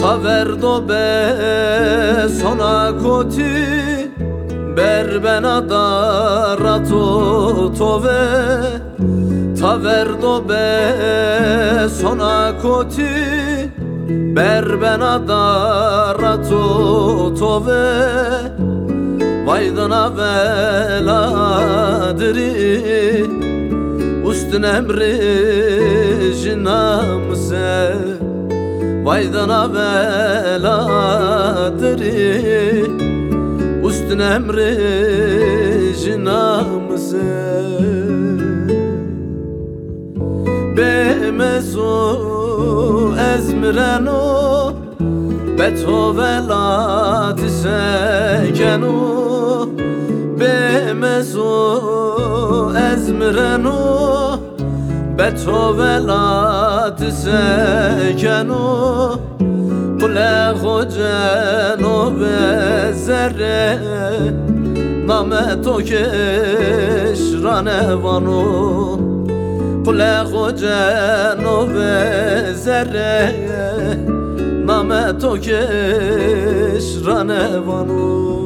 Taverdo be sona koti berbenada rato tove. Taverdo be sona koti berbenada rato tove. Vaydana veladiri Ustun emri jinamse. Vaydana veladiri Ustun emri jinamse. Bemezu ezmireno Beto veladi sekenu. Bemezu ezmireno Beto veladi sekenu. Kule hoceno bezere Nameto keşranevanu. Kule hoceno bezere Nameto keşranevanu.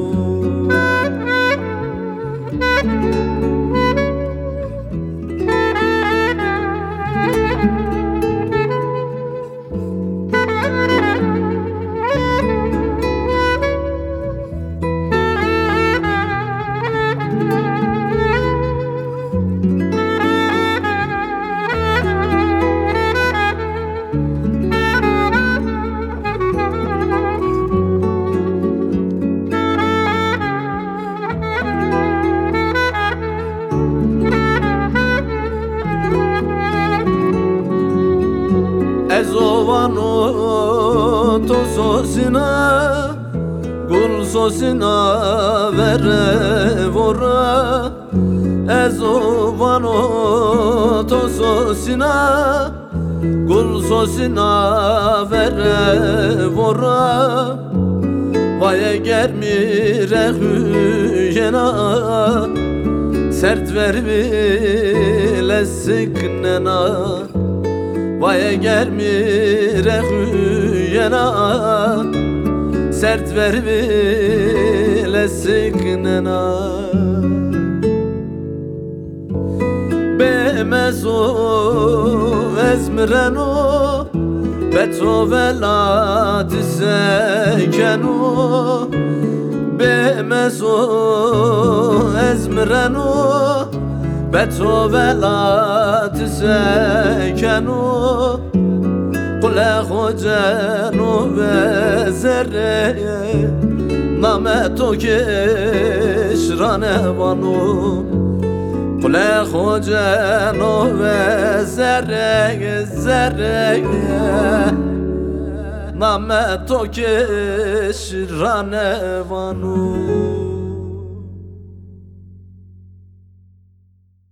Ezovano tososina Gulsosina verevora. Ezovano tososina Gulsosina verevora. Vay germire hüyena Sert vermile sıknena. Vay germire hüyena Sert vermile sıknena. Bemezu ezmireno Beto veladi sekenu. Bemezu ezmireno Beto veladi sekenu. Kule hoceno bezere Nameto keşranevanu. Kule hoceno bezere zere Nameto keşranevanu.